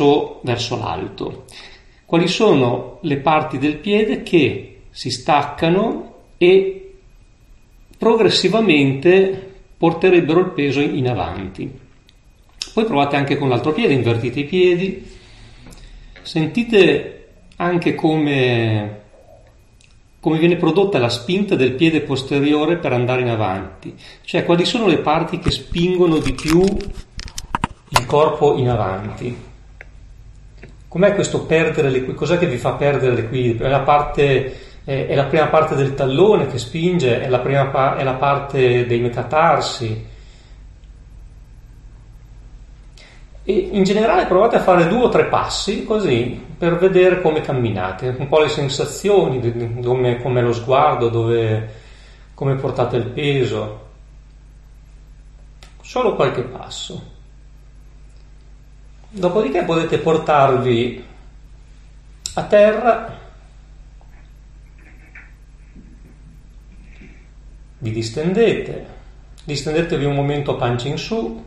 verso l'alto. Quali sono le parti del piede che si staccano e progressivamente porterebbero il peso in avanti. Poi provate anche con l'altro piede, invertite i piedi, sentite anche come viene prodotta la spinta del piede posteriore per andare in avanti, cioè quali sono le parti che spingono di più il corpo in avanti. Com'è questo perdere l'equilibrio? Cos'è che vi fa perdere l'equilibrio? È la prima parte del tallone che spinge, è la parte dei metatarsi. E in generale provate a fare 2 o 3 passi così per vedere come camminate, un po' le sensazioni, com'è lo sguardo, come portate il peso. Solo qualche passo. Dopodiché potete portarvi a terra, vi distendetevi un momento a pancia in su,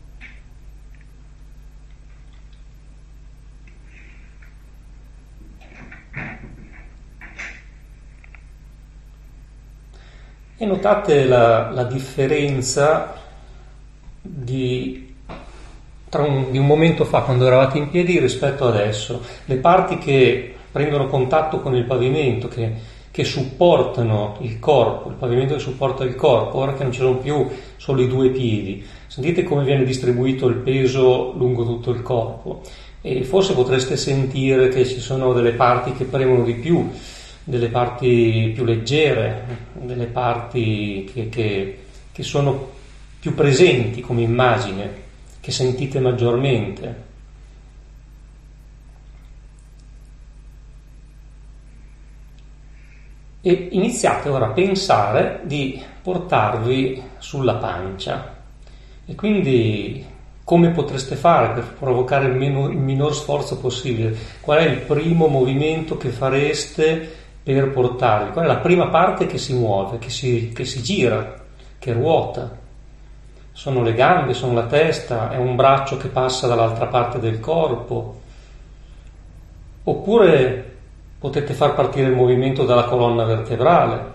e notate la differenza di un momento fa, quando eravate in piedi, rispetto adesso. Le parti che prendono contatto con il pavimento, che supportano il corpo, il pavimento che supporta il corpo, ora che non ci sono più solo i 2 piedi, sentite come viene distribuito il peso lungo tutto il corpo, e forse potreste sentire che ci sono delle parti che premono di più, delle parti più leggere, delle parti che sono più presenti come immagine, che sentite maggiormente. E iniziate ora a pensare di portarvi sulla pancia, e quindi come potreste fare per provocare il minor sforzo possibile? Qual è il primo movimento che fareste per portarvi? Qual è la prima parte che si muove, che si gira, che ruota? Sono le gambe, sono la testa, è un braccio che passa dall'altra parte del corpo? Oppure potete far partire il movimento dalla colonna vertebrale.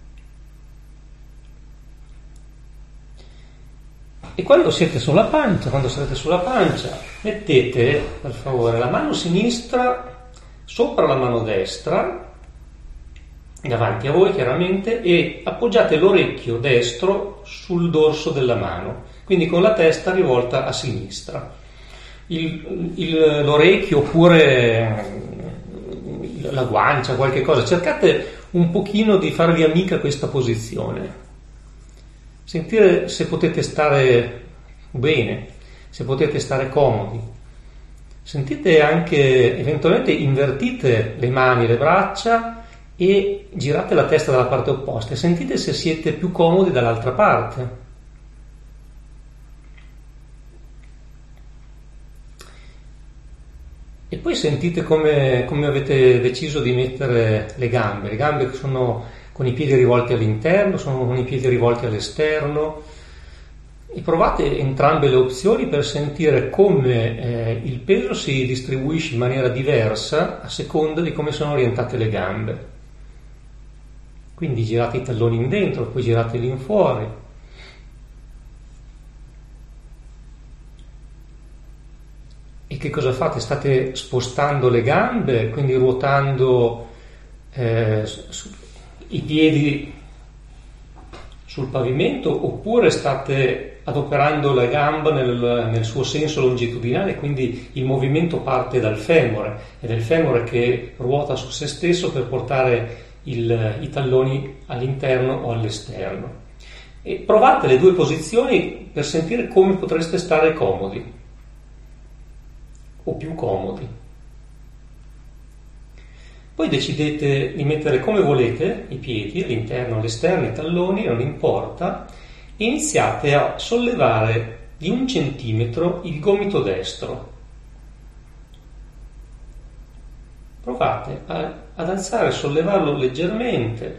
E quando sarete sulla pancia, mettete, per favore, la mano sinistra sopra la mano destra, davanti a voi chiaramente, e appoggiate l'orecchio destro sul dorso della mano, quindi con la testa rivolta a sinistra. L'orecchio oppure la guancia, qualche cosa, cercate un pochino di farvi amica a questa posizione, sentire se potete stare bene, se potete stare comodi. Sentite anche, eventualmente invertite le mani, le braccia e girate la testa dalla parte opposta e sentite se siete più comodi dall'altra parte. E poi sentite come avete deciso di mettere le gambe che sono con i piedi rivolti all'interno, sono con i piedi rivolti all'esterno, e provate entrambe le opzioni per sentire come il peso si distribuisce in maniera diversa a seconda di come sono orientate le gambe. Quindi girate i talloni in dentro, poi girateli in fuori. E che cosa fate? State spostando le gambe, quindi ruotando i piedi sul pavimento, oppure state adoperando la gamba nel suo senso longitudinale, quindi il movimento parte dal femore, ed è il femore che ruota su se stesso per portare i talloni all'interno o all'esterno. E provate le 2 posizioni per sentire come potreste stare comodi o più comodi. Poi decidete di mettere come volete i piedi, all'interno, all'esterno, i talloni, non importa, e iniziate a sollevare di 1 centimetro il gomito destro. Provate ad alzare e sollevarlo leggermente.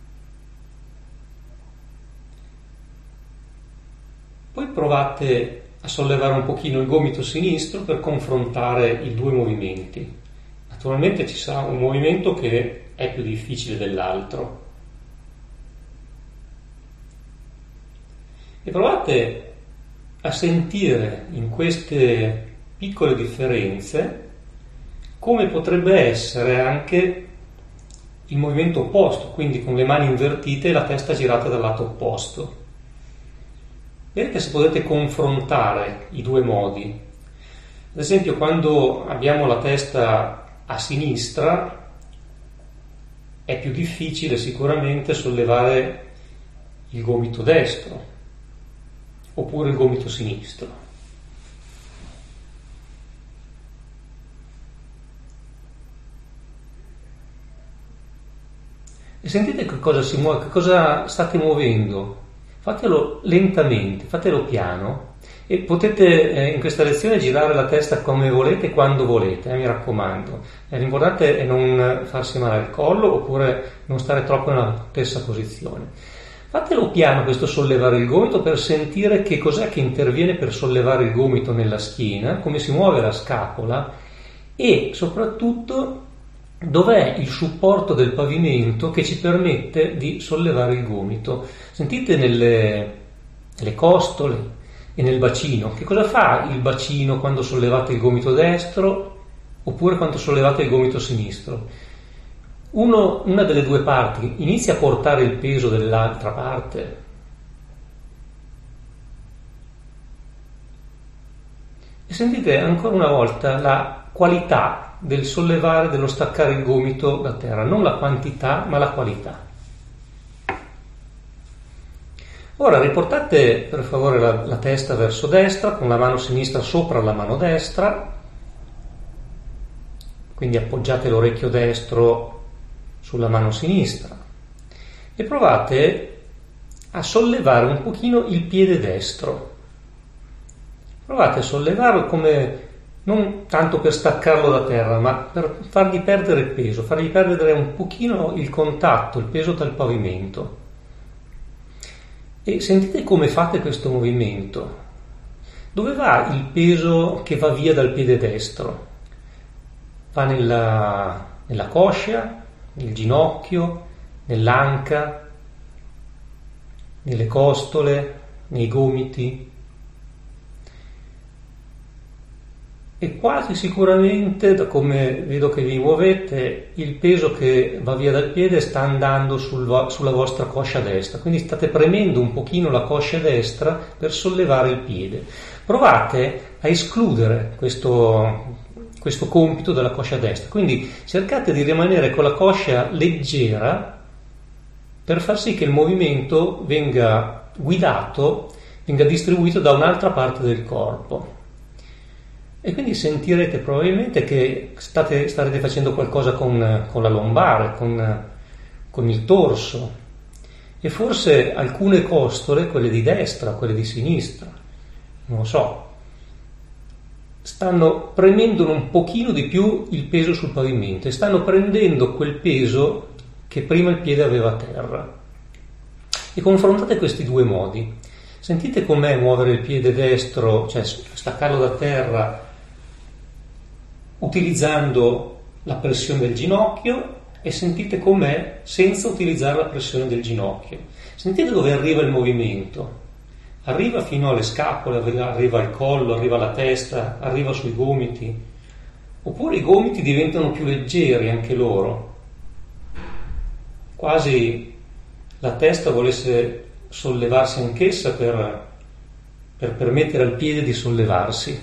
Poi provate a sollevare un pochino il gomito sinistro per confrontare i due movimenti. Naturalmente ci sarà un movimento che è più difficile dell'altro. E provate a sentire in queste piccole differenze come potrebbe essere anche il movimento opposto, quindi con le mani invertite e la testa girata dal lato opposto. Vedete se potete confrontare i due modi. Ad esempio, quando abbiamo la testa a sinistra è più difficile sicuramente sollevare il gomito destro oppure il gomito sinistro. E sentite che cosa si muove, che cosa state muovendo. Fatelo lentamente, fatelo piano e potete in questa lezione girare la testa come volete, quando volete, mi raccomando. L'importante è non farsi male al collo oppure non stare troppo nella stessa posizione. Fatelo piano questo sollevare il gomito per sentire che cos'è che interviene per sollevare il gomito nella schiena, come si muove la scapola e soprattutto dov'è il supporto del pavimento che ci permette di sollevare il gomito. Sentite nelle costole e nel bacino. Che cosa fa il bacino quando sollevate il gomito destro oppure quando sollevate il gomito sinistro? Una delle due parti inizia a portare il peso dell'altra parte. E sentite ancora una volta la qualità del sollevare, dello staccare il gomito da terra, non la quantità ma la qualità. Ora riportate per favore la testa verso destra con la mano sinistra sopra la mano destra, quindi appoggiate l'orecchio destro sulla mano sinistra e provate a sollevare un pochino il piede destro. Provate a sollevarlo come non tanto per staccarlo da terra, ma per fargli perdere peso, fargli perdere un pochino il contatto, il peso dal pavimento. E sentite come fate questo movimento. Dove va il peso che va via dal piede destro? Va nella coscia, nel ginocchio, nell'anca, nelle costole, nei gomiti. E quasi sicuramente, da come vedo che vi muovete, il peso che va via dal piede sta andando sulla vostra coscia destra, quindi state premendo un pochino la coscia destra per sollevare il piede. Provate a escludere questo compito della coscia destra, quindi cercate di rimanere con la coscia leggera per far sì che il movimento venga guidato, venga distribuito da un'altra parte del corpo. E quindi sentirete probabilmente che starete facendo qualcosa con la lombare, con il torso e forse alcune costole, quelle di destra, quelle di sinistra, non lo so, stanno premendo un pochino di più il peso sul pavimento e stanno prendendo quel peso che prima il piede aveva a terra. E confrontate questi due modi. Sentite com'è muovere il piede destro, cioè staccarlo da terra utilizzando la pressione del ginocchio e sentite com'è senza utilizzare la pressione del ginocchio. Sentite dove arriva il movimento. Arriva fino alle scapole, arriva al collo, arriva alla testa, arriva sui gomiti. Oppure i gomiti diventano più leggeri anche loro. Quasi la testa volesse sollevarsi anch'essa per permettere al piede di sollevarsi.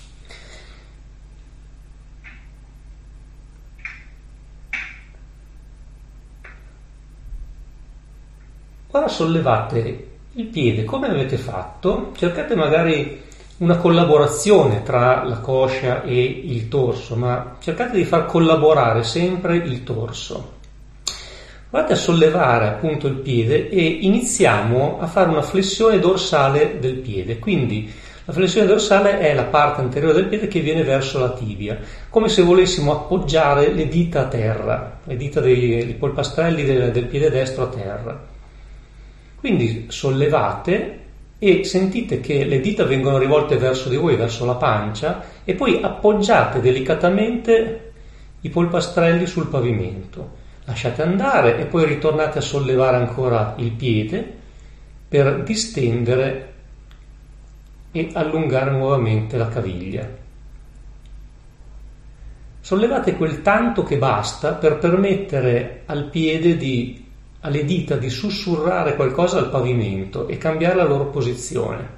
Ora sollevate il piede come avete fatto, cercate magari una collaborazione tra la coscia e il torso, ma cercate di far collaborare sempre il torso. Provate a sollevare appunto il piede e iniziamo a fare una flessione dorsale del piede, quindi la flessione dorsale è la parte anteriore del piede che viene verso la tibia, come se volessimo appoggiare le dita a terra, le dita dei polpastrelli del piede destro a terra. Quindi sollevate e sentite che le dita vengono rivolte verso di voi, verso la pancia, e poi appoggiate delicatamente i polpastrelli sul pavimento. Lasciate andare e poi ritornate a sollevare ancora il piede per distendere e allungare nuovamente la caviglia. Sollevate quel tanto che basta per permettere al piede alle dita di sussurrare qualcosa al pavimento e cambiare la loro posizione.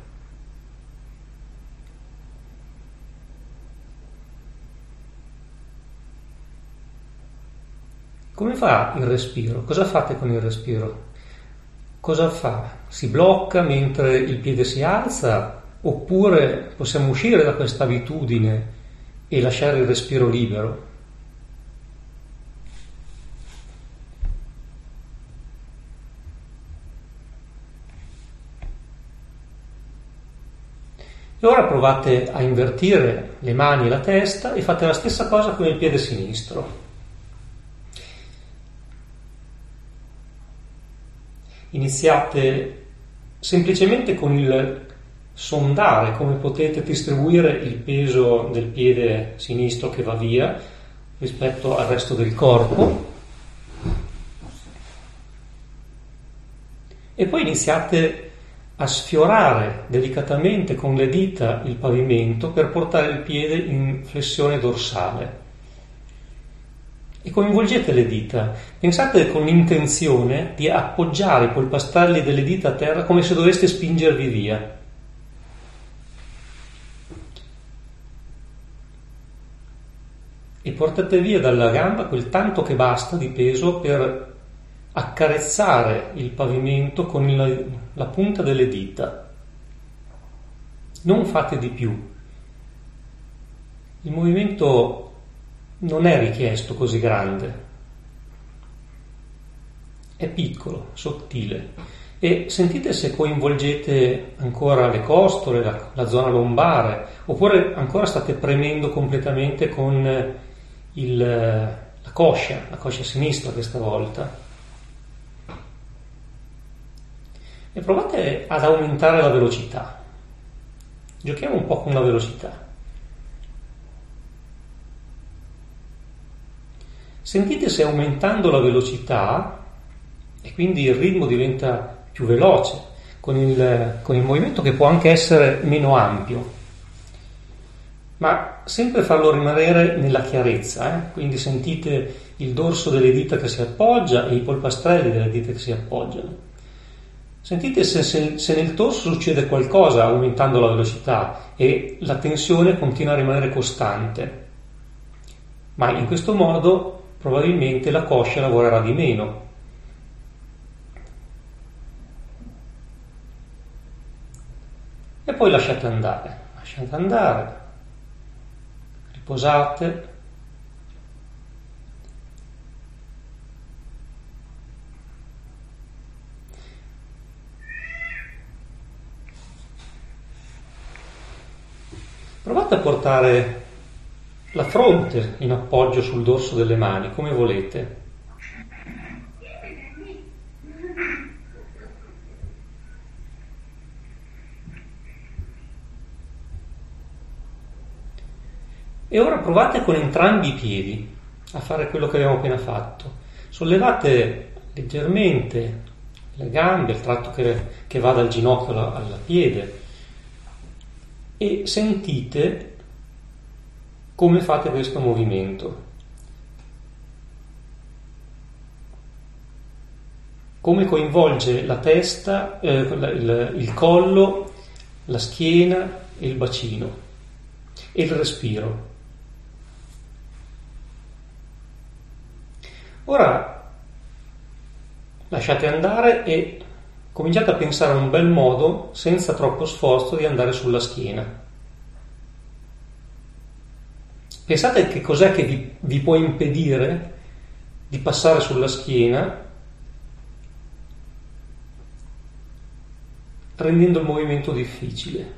Come fa il respiro? Cosa fate con il respiro? Cosa fa? Si blocca mentre il piede si alza? Oppure possiamo uscire da questa abitudine e lasciare il respiro libero? E ora provate a invertire le mani e la testa e fate la stessa cosa con il piede sinistro. Iniziate semplicemente con il sondare come potete distribuire il peso del piede sinistro che va via rispetto al resto del corpo, e poi iniziate a sfiorare delicatamente con le dita il pavimento per portare il piede in flessione dorsale. E coinvolgete le dita. Pensate con l'intenzione di appoggiare i polpastrelli delle dita a terra come se doveste spingervi via. E portate via dalla gamba quel tanto che basta di peso per accarezzare il pavimento con la punta delle dita. Non fate di più. Il movimento non è richiesto così grande. È piccolo, sottile. E sentite se coinvolgete ancora le costole, la zona lombare, oppure ancora state premendo completamente con la coscia sinistra questa volta. E provate ad aumentare la velocità. Giochiamo un po' con la velocità. Sentite se aumentando la velocità, e quindi il ritmo diventa più veloce, con il movimento che può anche essere meno ampio, ma sempre farlo rimanere nella chiarezza, quindi sentite il dorso delle dita che si appoggia e i polpastrelli delle dita che si appoggiano. Sentite se nel torso succede qualcosa aumentando la velocità e la tensione continua a rimanere costante, ma in questo modo probabilmente la coscia lavorerà di meno. E poi lasciate andare, riposate. Provate a portare la fronte in appoggio sul dorso delle mani, come volete. E ora provate con entrambi i piedi a fare quello che abbiamo appena fatto. Sollevate leggermente le gambe, il tratto che va dal ginocchio al piede, e sentite come fate questo movimento. Come coinvolge la testa, il collo, la schiena e il bacino e il respiro. Ora lasciate andare e cominciate a pensare a un bel modo, senza troppo sforzo, di andare sulla schiena. Pensate che cos'è che vi può impedire di passare sulla schiena rendendo il movimento difficile.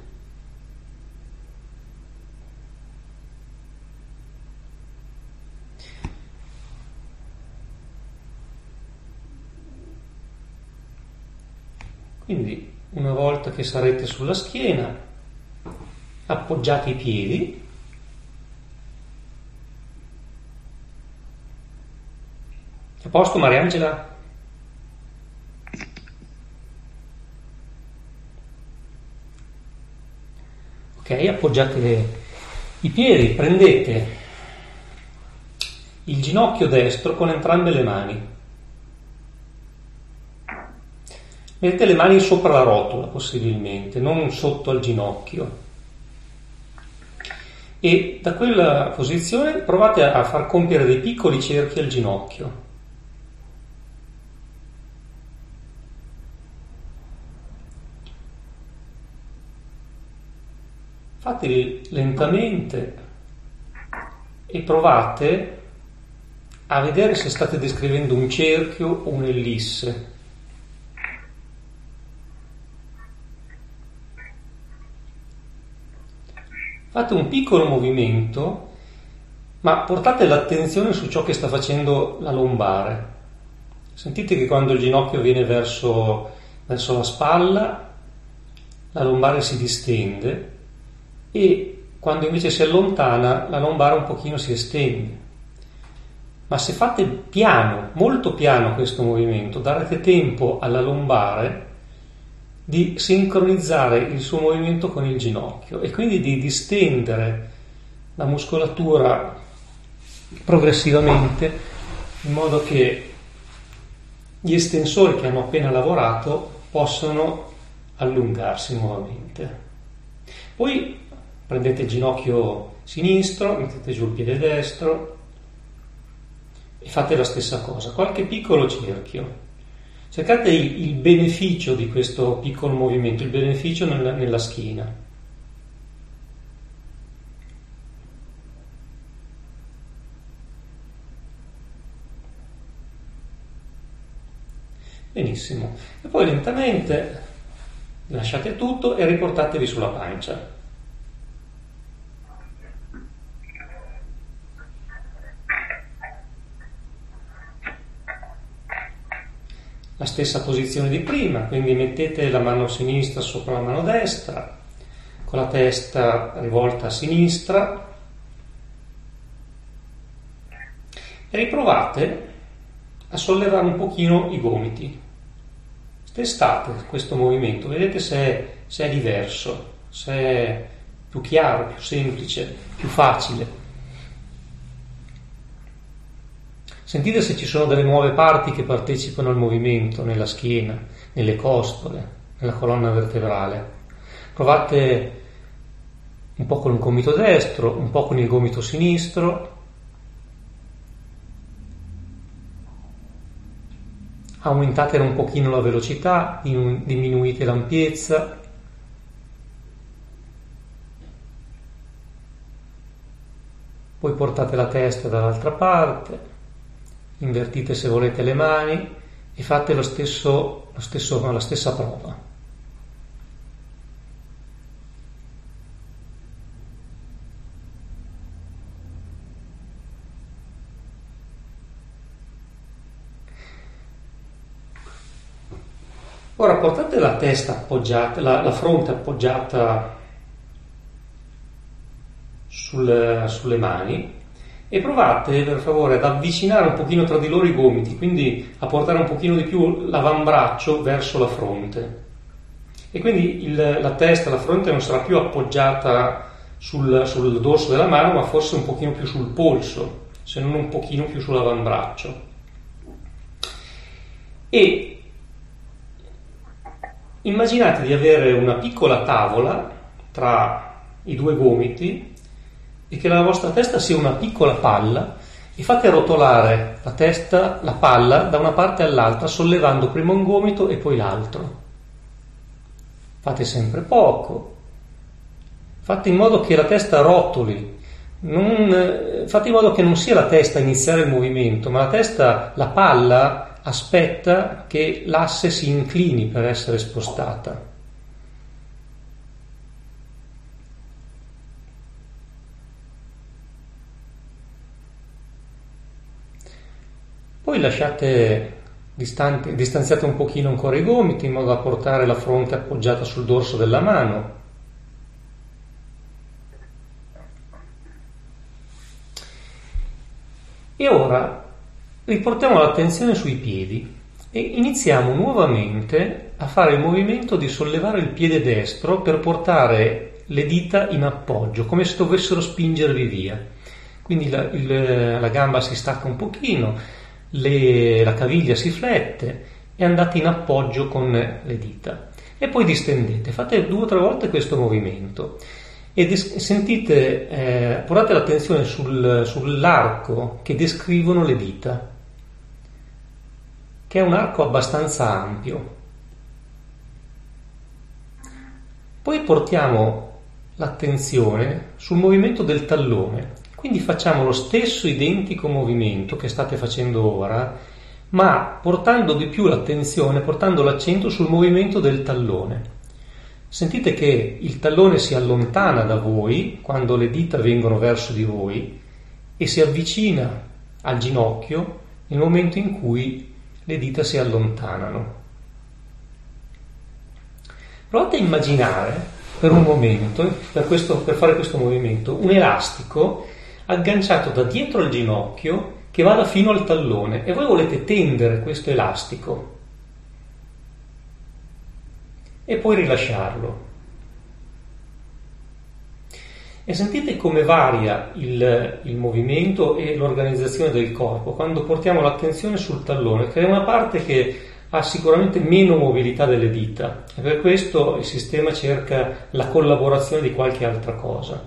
Quindi una volta che sarete sulla schiena, appoggiate i piedi. A posto, Mariangela? Ok, appoggiate i piedi, prendete il ginocchio destro con entrambe le mani. Mettete le mani sopra la rotola, possibilmente, non sotto al ginocchio. E da quella posizione provate a far compiere dei piccoli cerchi al ginocchio. Fateli lentamente e provate a vedere se state descrivendo un cerchio o un'ellisse. Fate un piccolo movimento, ma portate l'attenzione su ciò che sta facendo la lombare. Sentite che quando il ginocchio viene verso la spalla, la lombare si distende, e quando invece si allontana, la lombare un pochino si estende. Ma se fate piano, molto piano questo movimento, darete tempo alla lombare di sincronizzare il suo movimento con il ginocchio e quindi di distendere la muscolatura progressivamente, in modo che gli estensori che hanno appena lavorato possano allungarsi nuovamente. Poi prendete il ginocchio sinistro, mettete giù il piede destro e fate la stessa cosa, qualche piccolo cerchio. Cercate il beneficio di questo piccolo movimento, il beneficio nella schiena. Benissimo. E poi lentamente lasciate tutto e riportatevi sulla pancia. La stessa posizione di prima, quindi mettete la mano sinistra sopra la mano destra, con la testa rivolta a sinistra, e riprovate a sollevare un pochino i gomiti. Testate questo movimento, vedete se è diverso, se è più chiaro, più semplice, più facile. Sentite se ci sono delle nuove parti che partecipano al movimento, nella schiena, nelle costole, nella colonna vertebrale. Provate un po' con il gomito destro, un po' con il gomito sinistro. Aumentate un pochino la velocità, diminuite l'ampiezza. Poi portate la testa dall'altra parte. Invertite se volete le mani e fate la stessa prova. Ora portate la testa appoggiata, la fronte appoggiata sulle mani e provate per favore ad avvicinare un pochino tra di loro i gomiti, quindi a portare un pochino di più l'avambraccio verso la fronte. E quindi la testa, la fronte non sarà più appoggiata sul dorso della mano, ma forse un pochino più sul polso, se non un pochino più sull'avambraccio. E immaginate di avere una piccola tavola tra i due gomiti e che la vostra testa sia una piccola palla e fate rotolare la testa, la palla, da una parte all'altra, sollevando prima un gomito e poi l'altro. Fate sempre poco. Fate in modo che la testa rotoli. Fate in modo che non sia la testa a iniziare il movimento, ma la palla aspetta che l'asse si inclini per essere spostata. Poi lasciate distanziate un pochino ancora i gomiti in modo da portare la fronte appoggiata sul dorso della mano. E ora riportiamo l'attenzione sui piedi e iniziamo nuovamente a fare il movimento di sollevare il piede destro per portare le dita in appoggio, come se dovessero spingervi via. Quindi la gamba si stacca un pochino, la caviglia si flette e andate in appoggio con le dita. E poi distendete, fate 2 o 3 volte questo movimento. E sentite, portate l'attenzione sull'arco che descrivono le dita, che è un arco abbastanza ampio. Poi portiamo l'attenzione sul movimento del tallone, quindi facciamo lo stesso identico movimento che state facendo ora, ma portando di più l'attenzione, portando l'accento sul movimento del tallone. Sentite che il tallone si allontana da voi quando le dita vengono verso di voi e si avvicina al ginocchio nel momento in cui le dita si allontanano. Provate a immaginare per un momento, per fare questo movimento, un elastico agganciato da dietro al ginocchio che vada fino al tallone e voi volete tendere questo elastico e poi rilasciarlo. E sentite come varia il movimento e l'organizzazione del corpo quando portiamo l'attenzione sul tallone, che è una parte che ha sicuramente meno mobilità delle dita e per questo il sistema cerca la collaborazione di qualche altra cosa.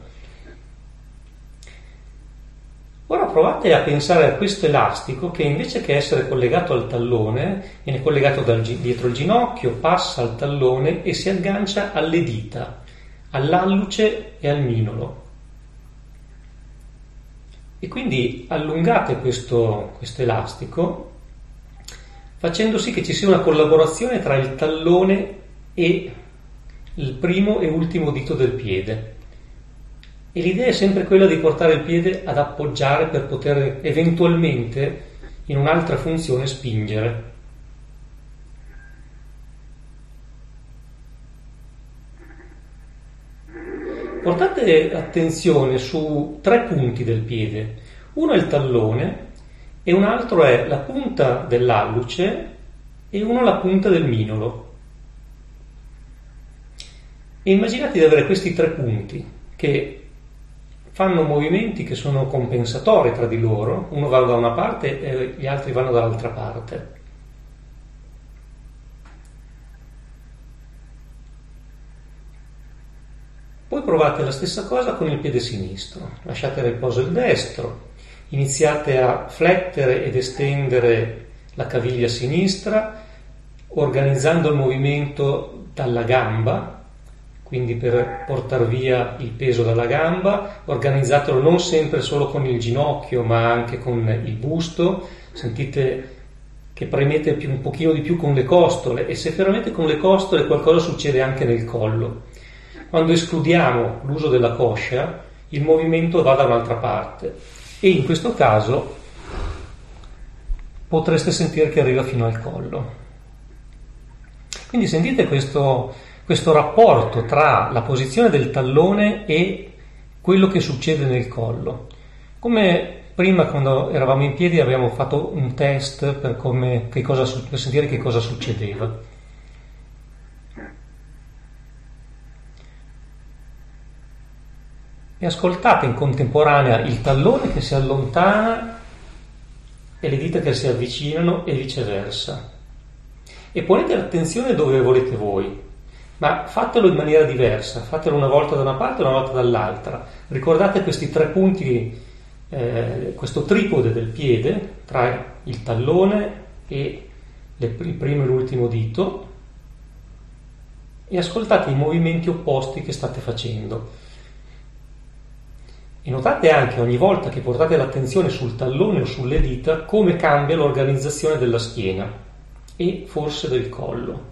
Ora provate a pensare a questo elastico che invece che essere collegato al tallone viene collegato dietro il ginocchio, passa al tallone e si aggancia alle dita, all'alluce e al minolo. E quindi allungate questo elastico facendo sì che ci sia una collaborazione tra il tallone e il primo e ultimo dito del piede. E l'idea è sempre quella di portare il piede ad appoggiare per poter eventualmente in un'altra funzione spingere. Portate attenzione su 3 punti del piede. Uno è il tallone e un altro è la punta dell'alluce e uno la punta del minolo. E immaginate di avere questi 3 punti che fanno movimenti che sono compensatori tra di loro, uno va da una parte e gli altri vanno dall'altra parte. Poi provate la stessa cosa con il piede sinistro, lasciate a riposo il destro, iniziate a flettere ed estendere la caviglia sinistra, organizzando il movimento dalla gamba, quindi per portare via il peso dalla gamba, organizzatelo non sempre solo con il ginocchio ma anche con il busto, sentite che premete un pochino di più con le costole e se veramente con le costole qualcosa succede anche nel collo. Quando escludiamo l'uso della coscia il movimento va da un'altra parte e in questo caso potreste sentire che arriva fino al collo. Quindi sentite questo rapporto tra la posizione del tallone e quello che succede nel collo. Come prima quando eravamo in piedi abbiamo fatto un test per sentire che cosa succedeva. E ascoltate in contemporanea il tallone che si allontana e le dita che si avvicinano e viceversa. E ponete l'attenzione dove volete voi. Ma fatelo in maniera diversa, fatelo una volta da una parte e una volta dall'altra. Ricordate questi 3 punti, questo tripode del piede tra il tallone e il primo e l'ultimo dito e ascoltate i movimenti opposti che state facendo. E notate anche ogni volta che portate l'attenzione sul tallone o sulle dita come cambia l'organizzazione della schiena e forse del collo.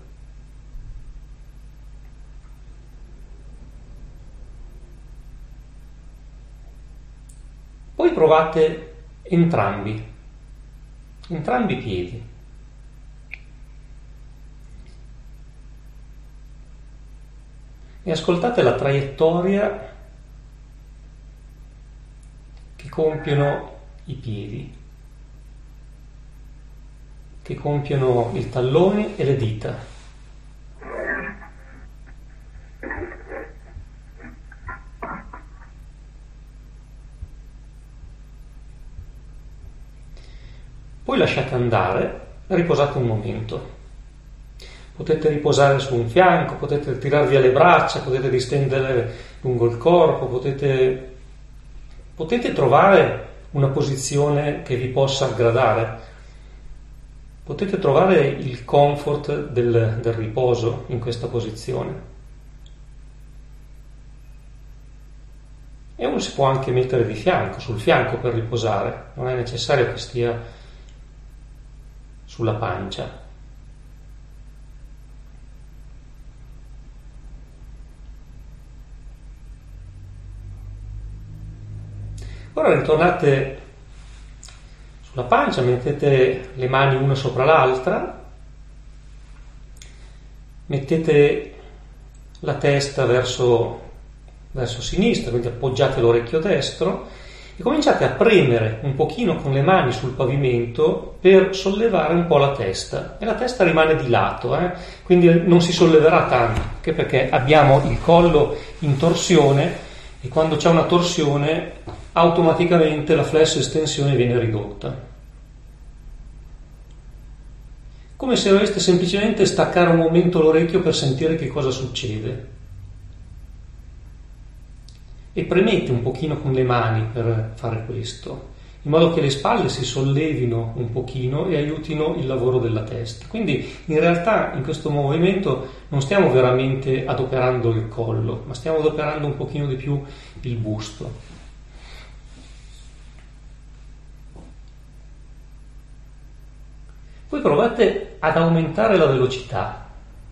Poi provate entrambi i piedi e ascoltate la traiettoria che compiono i piedi, che compiono i talloni e le dita. Poi lasciate andare, riposate un momento. Potete riposare su un fianco, potete tirar via le braccia, potete distendere lungo il corpo, potete trovare una posizione che vi possa aggradare. Potete trovare il comfort del riposo in questa posizione. E uno si può anche mettere di fianco, sul fianco per riposare, non è necessario che stia sulla pancia. Ora ritornate sulla pancia, mettete le mani una sopra l'altra, mettete la testa verso sinistra, quindi appoggiate l'orecchio destro e cominciate a premere un pochino con le mani sul pavimento per sollevare un po' la testa, e la testa rimane di lato, quindi non si solleverà tanto, anche perché abbiamo il collo in torsione e quando c'è una torsione automaticamente la flesso estensione viene ridotta. Come se doveste semplicemente staccare un momento l'orecchio per sentire che cosa succede. E premete un pochino con le mani per fare questo, in modo che le spalle si sollevino un pochino e aiutino il lavoro della testa. Quindi in realtà in questo movimento non stiamo veramente adoperando il collo, ma stiamo adoperando un pochino di più il busto. Poi provate ad aumentare la velocità.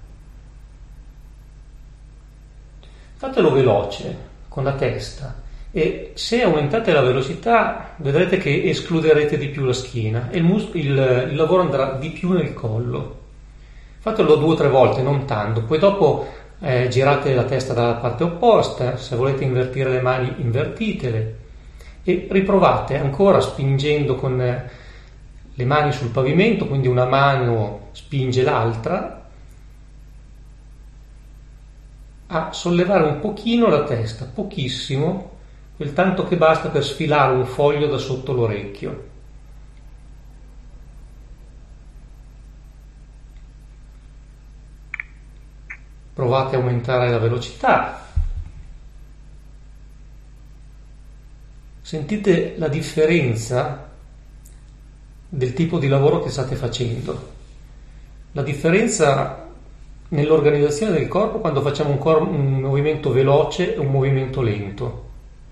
Fatelo veloce, con la testa, e se aumentate la velocità vedrete che escluderete di più la schiena e il lavoro andrà di più nel collo. Fatelo 2 o 3 volte, non tanto, poi dopo girate la testa dalla parte opposta, se volete invertire le mani invertitele e riprovate ancora spingendo con le mani sul pavimento, quindi una mano spinge l'altra, a sollevare un pochino la testa, pochissimo, quel tanto che basta per sfilare un foglio da sotto l'orecchio. Provate a aumentare la velocità. Sentite la differenza del tipo di lavoro che state facendo. La differenza nell'organizzazione del corpo quando facciamo un movimento veloce e un movimento lento.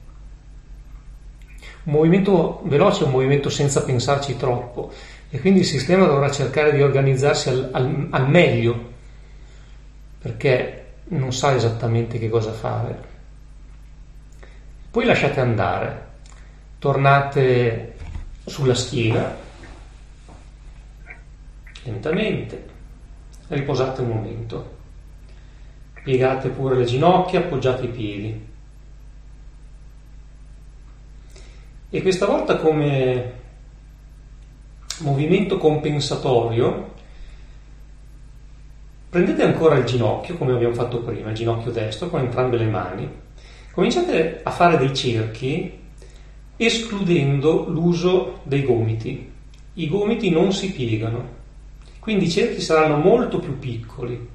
Un movimento veloce è un movimento senza pensarci troppo e quindi il sistema dovrà cercare di organizzarsi al meglio, perché non sa esattamente che cosa fare. Poi lasciate andare, tornate sulla schiena lentamente, riposate un momento, piegate pure le ginocchia, appoggiate i piedi e questa volta come movimento compensatorio prendete ancora il ginocchio come abbiamo fatto prima, il ginocchio destro con entrambe le mani, cominciate a fare dei cerchi escludendo l'uso dei gomiti. I gomiti non si piegano, quindi i cerchi saranno molto più piccoli.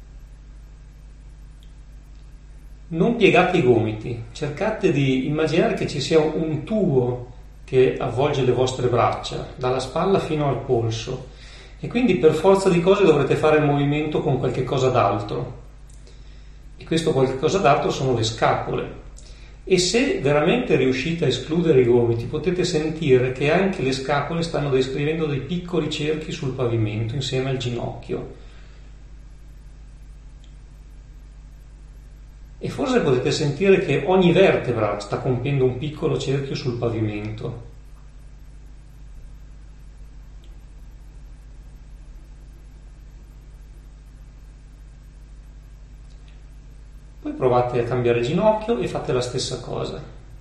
Non piegate i gomiti, cercate di immaginare che ci sia un tubo che avvolge le vostre braccia dalla spalla fino al polso e quindi per forza di cose dovrete fare il movimento con qualche cosa d'altro e questo qualche cosa d'altro sono le scapole. E se veramente riuscite a escludere i gomiti potete sentire che anche le scapole stanno descrivendo dei piccoli cerchi sul pavimento insieme al ginocchio. E forse potete sentire che ogni vertebra sta compiendo un piccolo cerchio sul pavimento. Poi provate a cambiare ginocchio e fate la stessa cosa.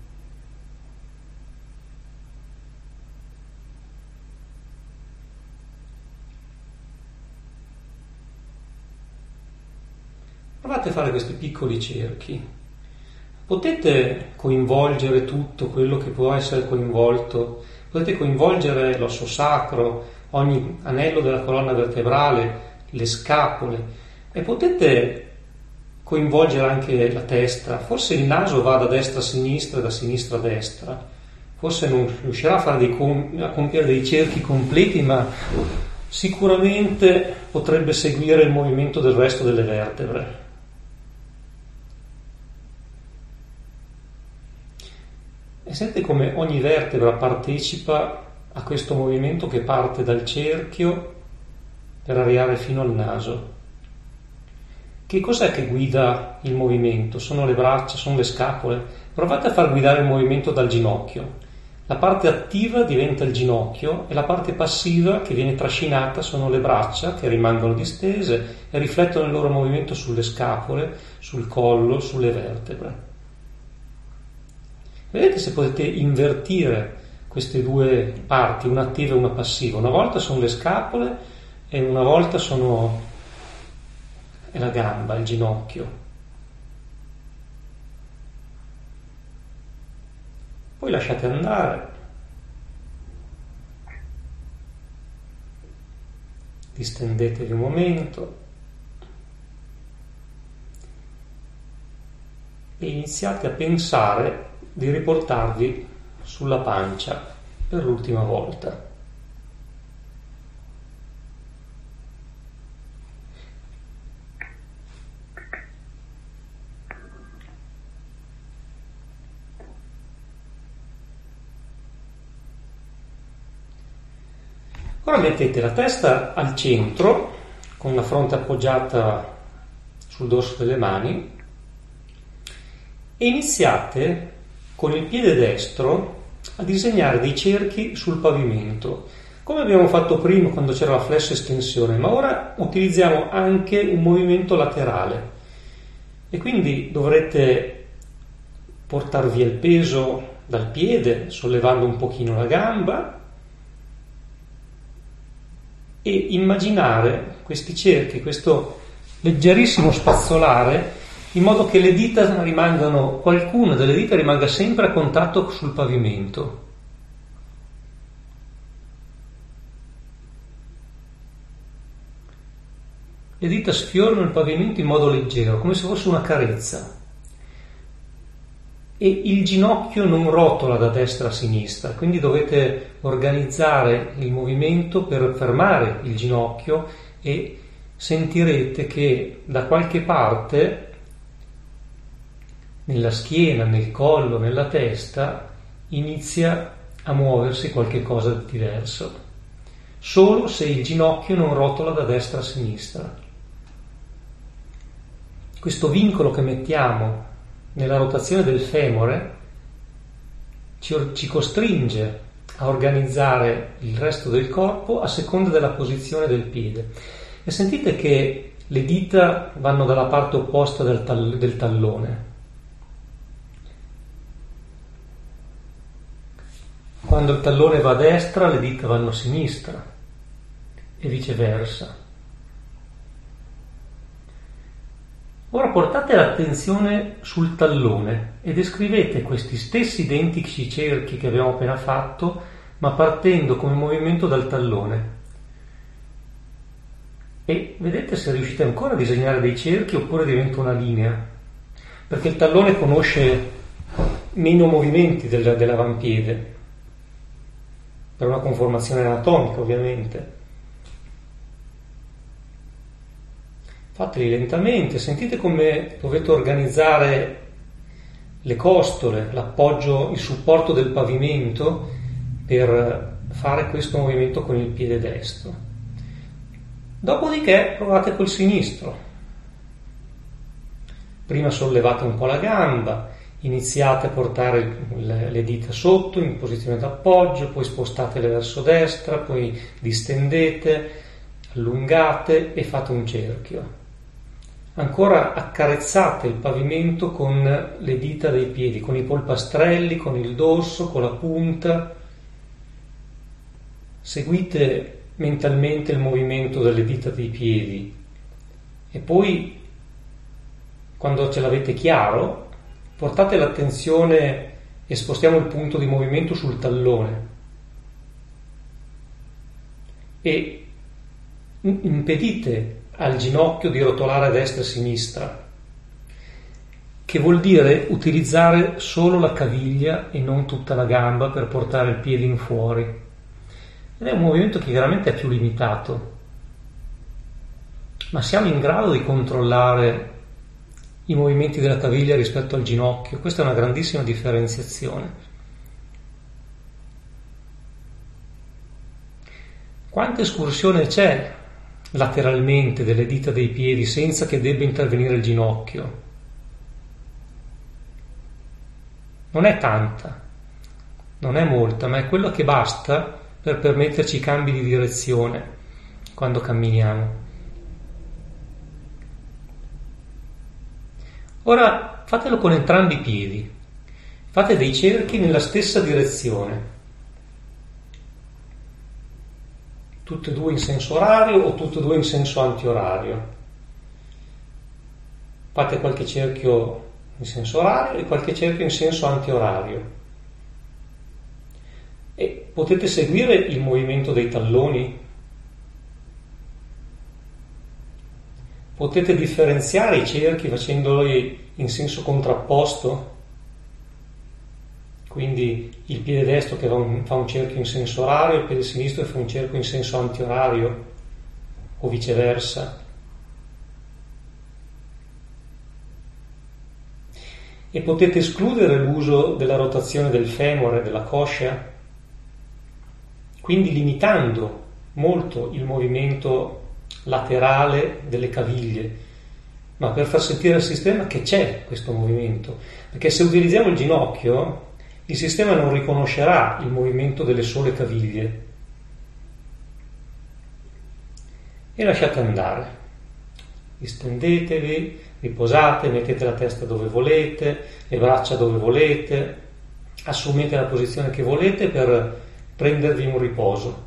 Provate a fare questi piccoli cerchi. Potete coinvolgere tutto quello che può essere coinvolto, potete coinvolgere l'osso sacro, ogni anello della colonna vertebrale, le scapole, e potete coinvolgere anche la testa. Forse il naso va da destra a sinistra e da sinistra a destra, forse non riuscirà a fare a compiere dei cerchi completi, ma sicuramente potrebbe seguire il movimento del resto delle vertebre. E sente come ogni vertebra partecipa a questo movimento che parte dal cerchio per arrivare fino al naso. Che cos'è che guida il movimento? Sono le braccia, sono le scapole? Provate a far guidare il movimento dal ginocchio. La parte attiva diventa il ginocchio e la parte passiva che viene trascinata sono le braccia che rimangono distese e riflettono il loro movimento sulle scapole, sul collo, sulle vertebre. Vedete se potete invertire queste due parti, una attiva e una passiva. Una volta sono le scapole e una volta è la gamba, il ginocchio. Poi lasciate andare. Distendetevi un momento. E iniziate a pensare di riportarvi sulla pancia per l'ultima volta. Ora mettete la testa al centro, con la fronte appoggiata sul dorso delle mani, e iniziate con il piede destro a disegnare dei cerchi sul pavimento, come abbiamo fatto prima quando c'era la flesso estensione, ma ora utilizziamo anche un movimento laterale e quindi dovrete portar via il peso dal piede, sollevando un pochino la gamba e immaginare questi cerchi, questo leggerissimo spazzolare, in modo che le dita rimangano, qualcuna delle dita rimanga sempre a contatto sul pavimento. Le dita sfiorano il pavimento in modo leggero, come se fosse una carezza. E il ginocchio non rotola da destra a sinistra, quindi dovete organizzare il movimento per fermare il ginocchio e sentirete che da qualche parte, nella schiena, nel collo, nella testa, inizia a muoversi qualche cosa di diverso, solo se il ginocchio non rotola da destra a sinistra. Questo vincolo che mettiamo nella rotazione del femore ci costringe a organizzare il resto del corpo a seconda della posizione del piede. E sentite che le dita vanno dalla parte opposta del tallone. Quando il tallone va a destra, le dita vanno a sinistra e viceversa. Ora portate l'attenzione sul tallone e descrivete questi stessi identici cerchi che abbiamo appena fatto, ma partendo come movimento dal tallone. E vedete se riuscite ancora a disegnare dei cerchi oppure diventa una linea, perché il tallone conosce meno movimenti dell'avampiede, per una conformazione anatomica ovviamente. Fateli lentamente, sentite come dovete organizzare le costole, l'appoggio, il supporto del pavimento per fare questo movimento con il piede destro. Dopodiché provate col sinistro. Prima sollevate un po' la gamba, iniziate a portare le dita sotto in posizione d'appoggio, poi spostatele verso destra, poi distendete, allungate e fate un cerchio. ancora accarezzate il pavimento con le dita dei piedi, con i polpastrelli, con il dorso, con la punta. Seguite mentalmente il movimento delle dita dei piedi e poi, quando ce l'avete chiaro, portate l'attenzione e spostiamo il punto di movimento sul tallone e impedite al ginocchio di rotolare a destra e a sinistra, che vuol dire utilizzare solo la caviglia e non tutta la gamba per portare il piede in fuori. Ed è un movimento che chiaramente è più limitato, ma siamo in grado di controllare i movimenti della caviglia rispetto al ginocchio. Questa è una grandissima differenziazione. Quanta escursione c'è lateralmente delle dita dei piedi senza che debba intervenire il ginocchio? Non è tanta, non è molta, ma è quello che basta per permetterci cambi di direzione quando camminiamo. Ora fatelo con entrambi i piedi, fate dei cerchi nella stessa direzione, tutte e due in senso orario o tutte e due in senso antiorario. Fate qualche cerchio in senso orario e qualche cerchio in senso antiorario. E potete seguire il movimento dei talloni? Potete differenziare i cerchi facendoli in senso contrapposto? Quindi il piede destro che fa un cerchio in senso orario, il piede sinistro che fa un cerchio in senso antiorario, o viceversa. E potete escludere l'uso della rotazione del femore, della coscia, quindi limitando molto il movimento laterale delle caviglie, ma per far sentire al sistema che c'è questo movimento, perché se utilizziamo il ginocchio il sistema non riconoscerà il movimento delle sole caviglie. E lasciate andare, distendetevi, riposate, mettete la testa dove volete, le braccia dove volete, assumete la posizione che volete per prendervi un riposo.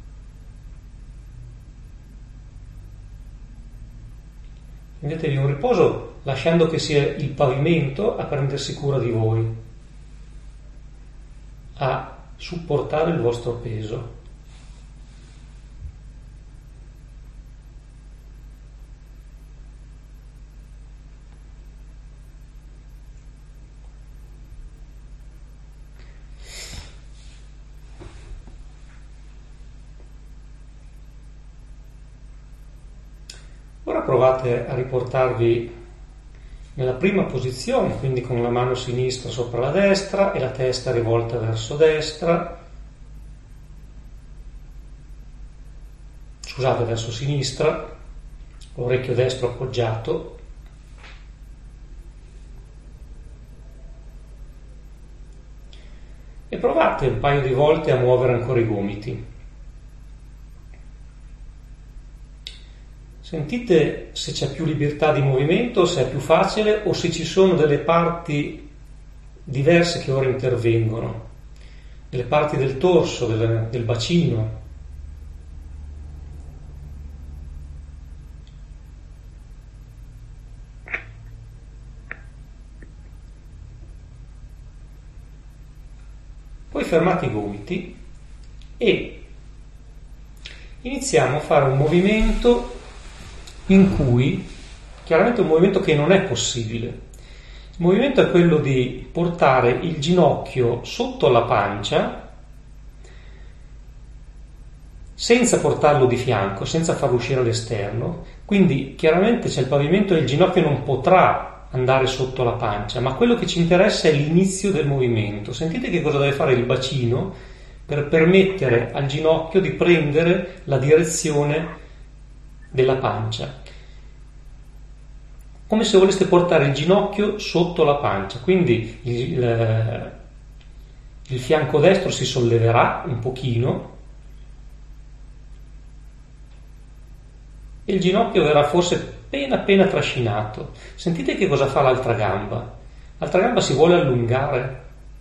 Prendetevi un riposo lasciando che sia il pavimento a prendersi cura di voi, a supportare il vostro peso. Ora provate a riportarvi nella prima posizione, quindi con la mano sinistra sopra la destra e la testa rivolta verso destra, verso sinistra, l'orecchio destro appoggiato. E provate un paio di volte a muovere ancora i gomiti. Sentite se c'è più libertà di movimento, se è più facile o se ci sono delle parti diverse che ora intervengono, delle parti del torso, del bacino. Poi fermate i gomiti e iniziamo a fare un movimento in cui, chiaramente un movimento che non è possibile. Il movimento è quello di portare il ginocchio sotto la pancia senza portarlo di fianco, senza farlo uscire all'esterno. Quindi chiaramente c'è il pavimento e il ginocchio non potrà andare sotto la pancia, ma quello che ci interessa è l'inizio del movimento. Sentite che cosa deve fare il bacino per permettere al ginocchio di prendere la direzione della pancia, come se voleste portare il ginocchio sotto la pancia. Quindi il fianco destro si solleverà un pochino e il ginocchio verrà forse appena trascinato. Sentite che cosa fa l'altra gamba. L'altra gamba si vuole allungare.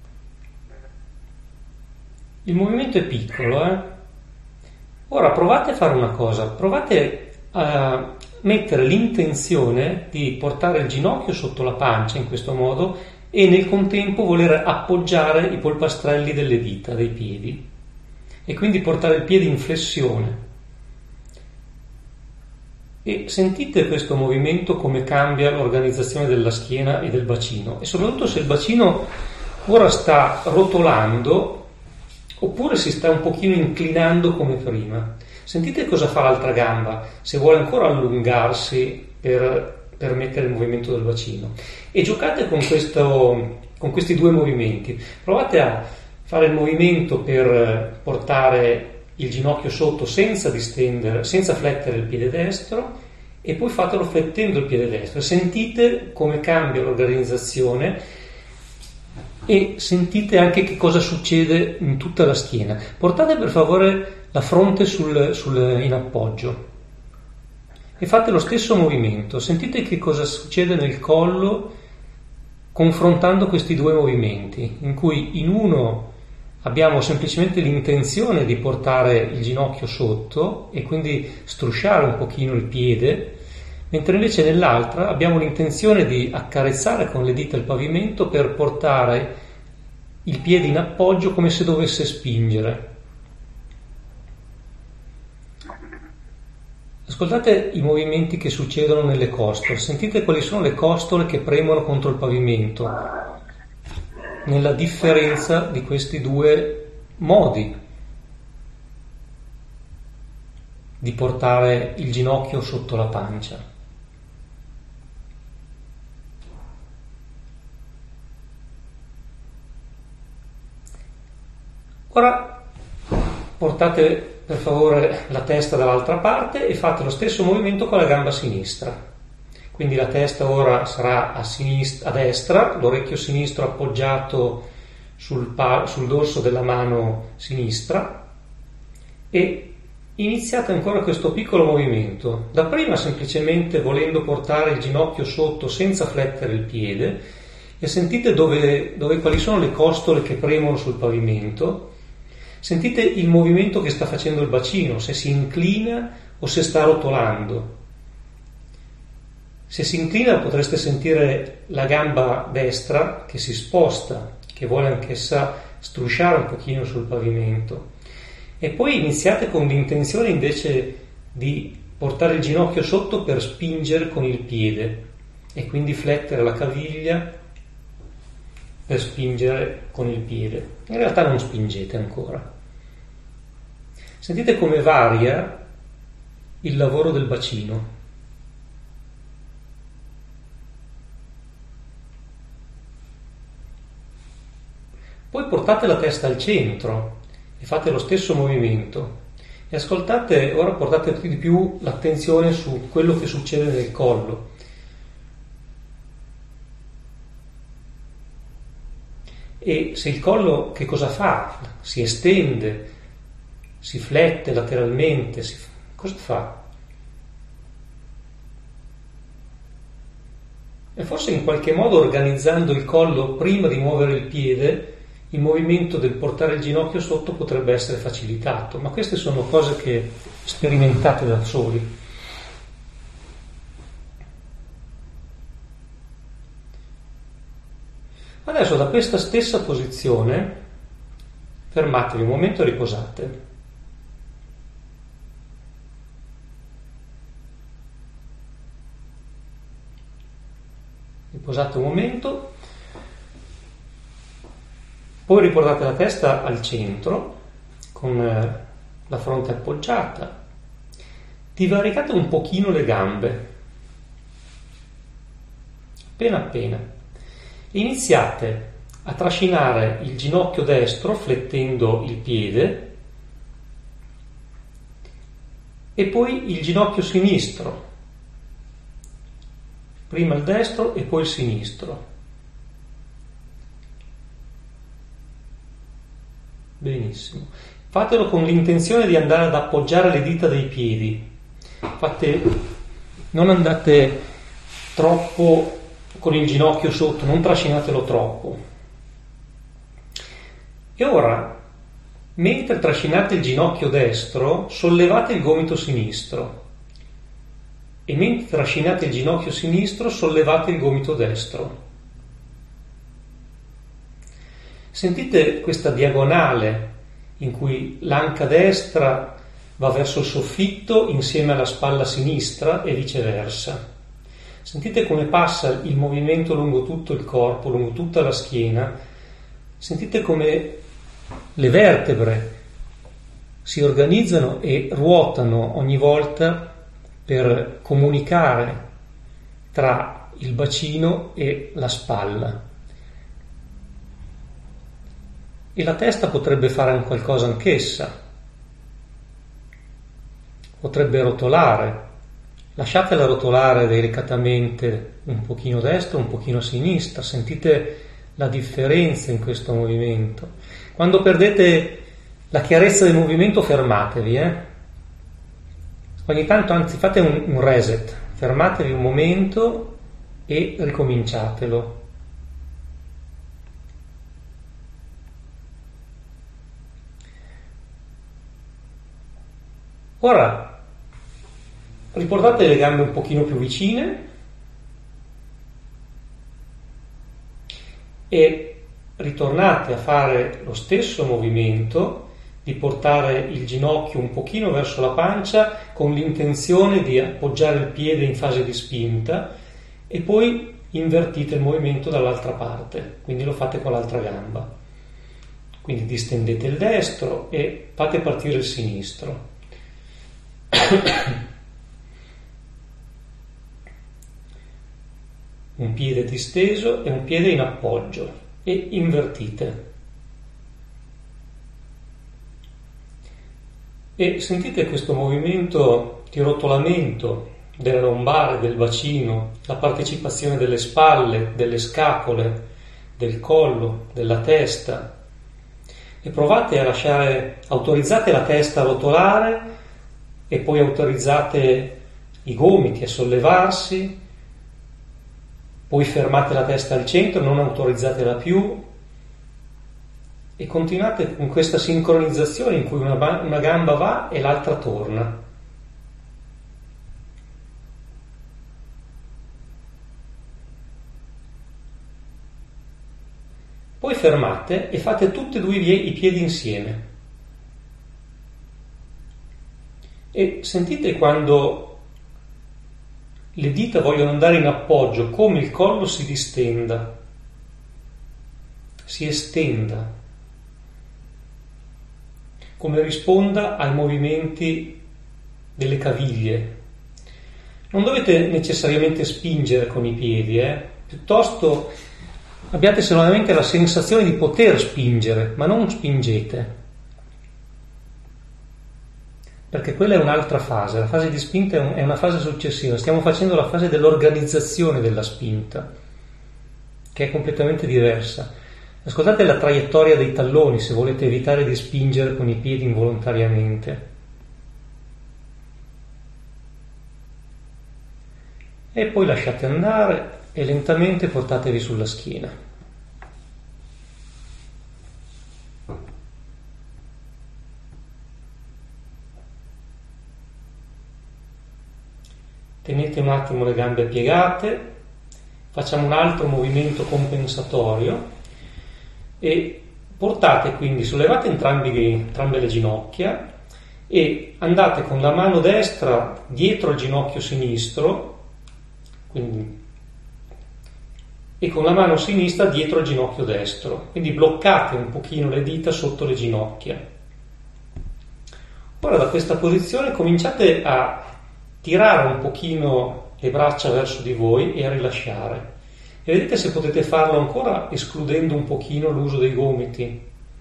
Il movimento è piccolo, eh? Ora provate a fare una cosa, provate a mettere l'intenzione di portare il ginocchio sotto la pancia in questo modo e nel contempo voler appoggiare i polpastrelli delle dita, dei piedi, e quindi portare il piede in flessione. E sentite questo movimento come cambia l'organizzazione della schiena e del bacino, e soprattutto se il bacino ora sta rotolando oppure si sta un pochino inclinando come prima. Sentite cosa fa l'altra gamba, se vuole ancora allungarsi per permettere il movimento del bacino. E giocate con questi due movimenti. Provate a fare il movimento per portare il ginocchio sotto senza distendere, senza flettere il piede destro, e poi fatelo flettendo il piede destro. Sentite come cambia l'organizzazione e sentite anche che cosa succede in tutta la schiena. Portate per favore la fronte in appoggio e fate lo stesso movimento. Sentite che cosa succede nel collo confrontando questi due movimenti, in cui in uno abbiamo semplicemente l'intenzione di portare il ginocchio sotto e quindi strusciare un pochino il piede, mentre invece nell'altra abbiamo l'intenzione di accarezzare con le dita il pavimento per portare il piede in appoggio come se dovesse spingere. Ascoltate i movimenti che succedono nelle costole, sentite quali sono le costole che premono contro il pavimento, nella differenza di questi due modi di portare il ginocchio sotto la pancia. Ora portate per favore la testa dall'altra parte e fate lo stesso movimento con la gamba sinistra. Quindi la testa ora sarà a destra, l'orecchio sinistro appoggiato sul dorso della mano sinistra, e iniziate ancora questo piccolo movimento. Dapprima semplicemente volendo portare il ginocchio sotto senza flettere il piede, e sentite quali sono le costole che premono sul pavimento. Sentite il movimento che sta facendo il bacino, se si inclina o se sta rotolando. Se si inclina potreste sentire la gamba destra che si sposta, che vuole anch'essa strusciare un pochino sul pavimento. E poi iniziate con l'intenzione invece di portare il ginocchio sotto per spingere con il piede e quindi flettere la caviglia per spingere con il piede. In realtà non spingete ancora. Sentite come varia il lavoro del bacino. Poi portate la testa al centro e fate lo stesso movimento. E ascoltate, ora portate di più l'attenzione su quello che succede nel collo. E se il collo che cosa fa? Si estende, si flette lateralmente, cosa fa? E forse in qualche modo organizzando il collo prima di muovere il piede, il movimento del portare il ginocchio sotto potrebbe essere facilitato, ma queste sono cose che sperimentate da soli. Adesso da questa stessa posizione fermatevi un momento e riposate. Riposate un momento, poi riportate la testa al centro con la fronte appoggiata, divaricate un pochino le gambe, appena, e iniziate a trascinare il ginocchio destro flettendo il piede e poi il ginocchio sinistro. Prima il destro e poi il sinistro. Benissimo. Fatelo con l'intenzione di andare ad appoggiare le dita dei piedi. Fate non andate troppo con il ginocchio sotto, non trascinatelo troppo. E ora, mentre trascinate il ginocchio destro, sollevate il gomito sinistro. E mentre trascinate il ginocchio sinistro, sollevate il gomito destro. Sentite questa diagonale in cui l'anca destra va verso il soffitto insieme alla spalla sinistra e viceversa. Sentite come passa il movimento lungo tutto il corpo, lungo tutta la schiena. Sentite come le vertebre si organizzano e ruotano ogni volta per comunicare tra il bacino e la spalla. E la testa potrebbe fare un qualcosa anch'essa, potrebbe rotolare, lasciatela rotolare delicatamente un pochino a destra, un pochino a sinistra, sentite la differenza in questo movimento. Quando perdete la chiarezza del movimento fermatevi, ogni tanto, anzi fate un reset, fermatevi un momento e ricominciatelo. Ora riportate le gambe un pochino più vicine e ritornate a fare lo stesso movimento di portare il ginocchio un pochino verso la pancia con l'intenzione di appoggiare il piede in fase di spinta e poi invertite il movimento dall'altra parte, quindi lo fate con l'altra gamba. Quindi distendete il destro e fate partire il sinistro. Un piede disteso e un piede in appoggio e invertite. E sentite questo movimento di rotolamento delle lombare, del bacino, la partecipazione delle spalle, delle scapole, del collo, della testa. E provate a autorizzate la testa a rotolare e poi autorizzate i gomiti a sollevarsi, poi fermate la testa al centro, non autorizzatela più e continuate con questa sincronizzazione in cui una gamba va e l'altra torna. Poi fermate e fate tutti e due i piedi insieme. E sentite quando le dita vogliono andare in appoggio, come il collo si distenda, si estenda, come risponda ai movimenti delle caviglie. Non dovete necessariamente spingere con i piedi, piuttosto abbiate solamente la sensazione di poter spingere, ma non spingete. Perché quella è un'altra fase, la fase di spinta è una fase successiva, stiamo facendo la fase dell'organizzazione della spinta, che è completamente diversa. Ascoltate la traiettoria dei talloni se volete evitare di spingere con i piedi involontariamente. E poi lasciate andare e lentamente portatevi sulla schiena. Tenete un attimo le gambe piegate, facciamo un altro movimento compensatorio e portate quindi, sollevate entrambe le ginocchia e andate con la mano destra dietro il ginocchio sinistro, quindi, e con la mano sinistra dietro il ginocchio destro, quindi bloccate un pochino le dita sotto le ginocchia. Ora da questa posizione cominciate a tirare un pochino le braccia verso di voi e a rilasciare. E vedete se potete farlo ancora escludendo un pochino l'uso dei gomiti.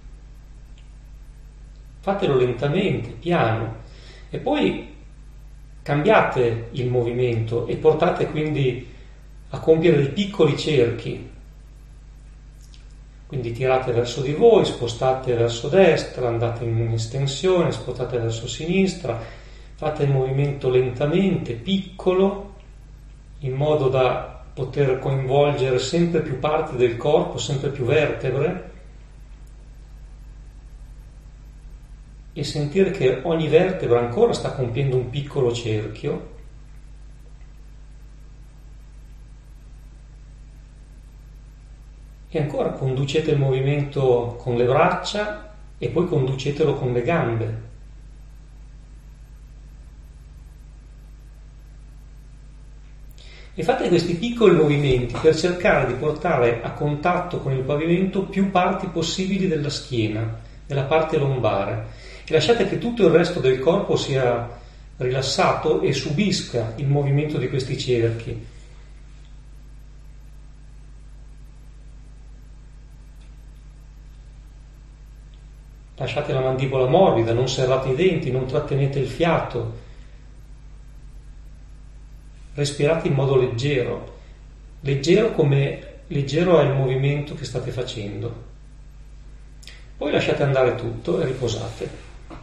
Fatelo lentamente, piano. E poi cambiate il movimento e portate quindi a compiere dei piccoli cerchi. Quindi tirate verso di voi, spostate verso destra, andate in estensione, spostate verso sinistra. Fate il movimento lentamente, piccolo, in modo da poter coinvolgere sempre più parti del corpo, sempre più vertebre, e sentire che ogni vertebra ancora sta compiendo un piccolo cerchio. E ancora conducete il movimento con le braccia e poi conducetelo con le gambe. E fate questi piccoli movimenti per cercare di portare a contatto con il pavimento più parti possibili della schiena, della parte lombare, e lasciate che tutto il resto del corpo sia rilassato e subisca il movimento di questi cerchi. Lasciate la mandibola morbida, non serrate i denti, non trattenete il fiato. Respirate in modo leggero, leggero come leggero è il movimento che state facendo. Poi lasciate andare tutto e riposate.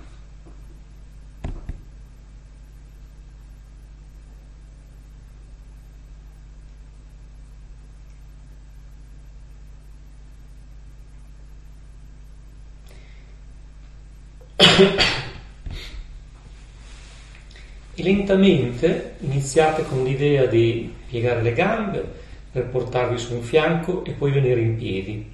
E lentamente iniziate con l'idea di piegare le gambe per portarvi su un fianco e poi venire in piedi.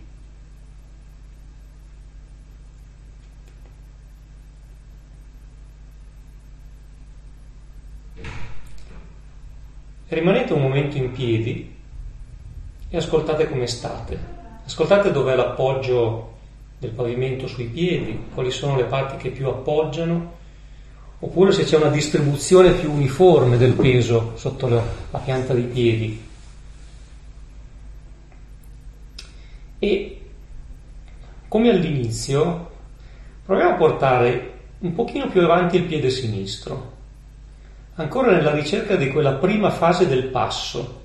Rimanete un momento in piedi e ascoltate come state. Ascoltate dov'è l'appoggio del pavimento sui piedi, quali sono le parti che più appoggiano, oppure se c'è una distribuzione più uniforme del peso sotto la pianta dei piedi. E come all'inizio proviamo a portare un pochino più avanti il piede sinistro, ancora nella ricerca di quella prima fase del passo,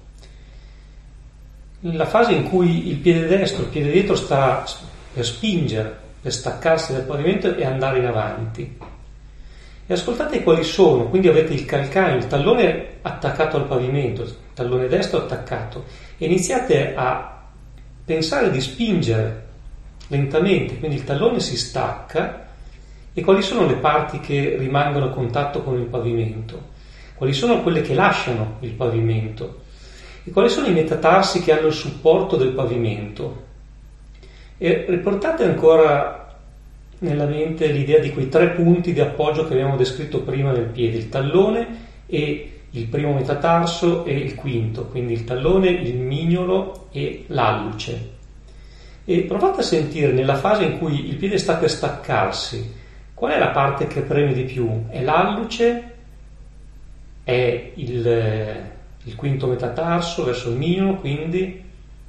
la fase in cui il piede destro, il piede dietro sta per spingere, per staccarsi dal pavimento e andare in avanti. E ascoltate quali sono, quindi avete il calcagno, il tallone attaccato al pavimento, il tallone destro attaccato, e iniziate a pensare di spingere lentamente, quindi il tallone si stacca, e quali sono le parti che rimangono a contatto con il pavimento, quali sono quelle che lasciano il pavimento, e quali sono i metatarsi che hanno il supporto del pavimento. E riportate ancora nella mente l'idea di quei 3 punti di appoggio che abbiamo descritto prima nel piede, il tallone e il primo metatarso e il quinto, quindi il tallone, il mignolo e l'alluce. E provate a sentire nella fase in cui il piede sta per staccarsi, qual è la parte che preme di più? È l'alluce? È il quinto metatarso verso il mignolo, quindi?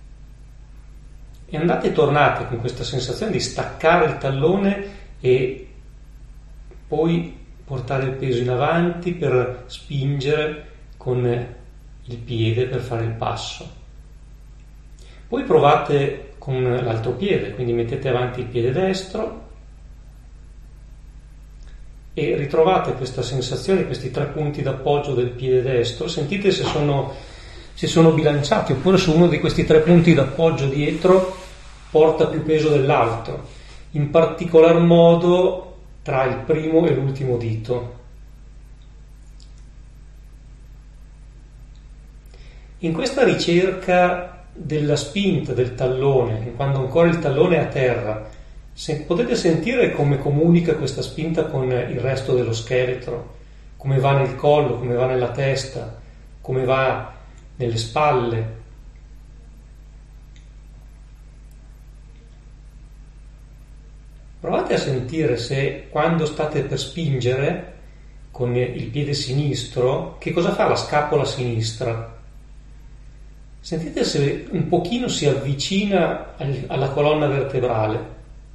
E andate e tornate con questa sensazione di staccare il tallone e poi portare il peso in avanti per spingere con il piede per fare il passo. Poi provate con l'altro piede, quindi mettete avanti il piede destro e ritrovate questa sensazione, questi 3 punti d'appoggio del piede destro. Sentite se sono bilanciati, oppure su uno di questi 3 punti d'appoggio dietro porta più peso dell'altro, in particolar modo tra il primo e l'ultimo dito. In questa ricerca della spinta del tallone, quando ancora il tallone è a terra, potete sentire come comunica questa spinta con il resto dello scheletro, come va nel collo, come va nella testa, come va nelle spalle. Provate a sentire se quando state per spingere con il piede sinistro, che cosa fa la scapola sinistra? Sentite se un pochino si avvicina alla colonna vertebrale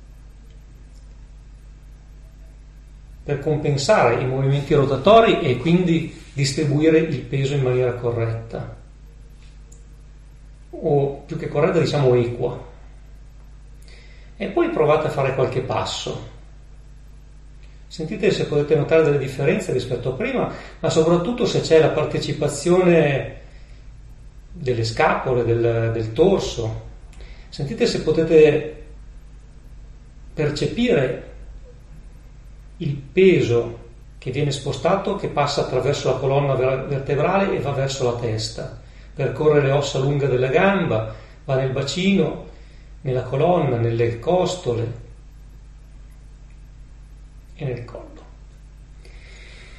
per compensare i movimenti rotatori e quindi distribuire il peso in maniera corretta, o più che corretta diciamo equa. E poi provate a fare qualche passo. Sentite se potete notare delle differenze rispetto a prima, ma soprattutto se c'è la partecipazione delle scapole, del torso. Sentite se potete percepire il peso che viene spostato, che passa attraverso la colonna vertebrale e va verso la testa, percorre le ossa lunghe della gamba, va nel bacino, nella colonna, nelle costole e nel collo.